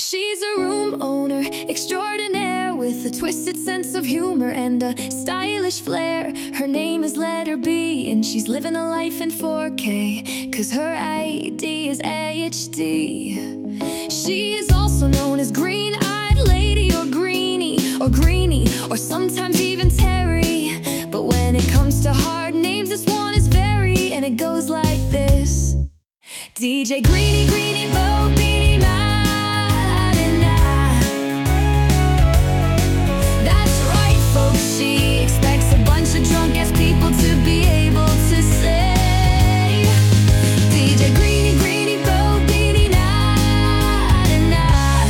She's a room owner extraordinaire with a twisted sense of humor and a stylish flair. Her name is Letter B and she's living a life in 4K, 'cause her ID is AHD. She is also known as Green-Eyed Lady or Greenie or sometimes even Terry. But when it comes to hard names, this one is very, and it goes like this: DJ Greenie, Greenie, Bo, Beanie, Ma, na. That's right, folks, she expects a bunch of drunk-ass people to be able to say DJ Greenie, Greenie, Bo, Beanie, na, na.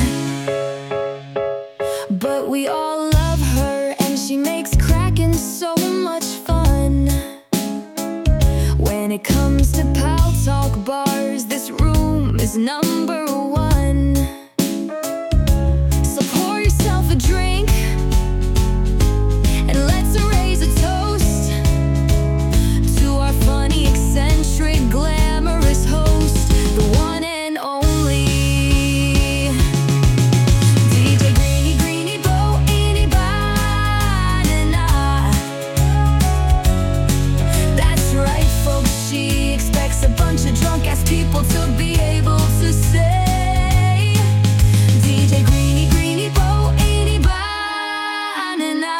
But we all love her and she makes cracking so much fun. When it comes to Pal Talk bars, this room is number one. So pour yourself a drink and let's raise a toast to our funny, eccentric, glamorous host, the one and only DJ Greenie, Greenie, Bo, Beanie, Banana. That's right, folks, she expects a bunch of drunk-ass people to be able to say DJ Greenie, Greenie, Bo, Beanie, Banana.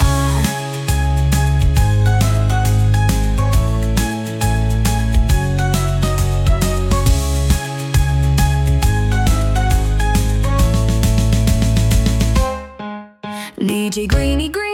DJ Greenie, Greenie.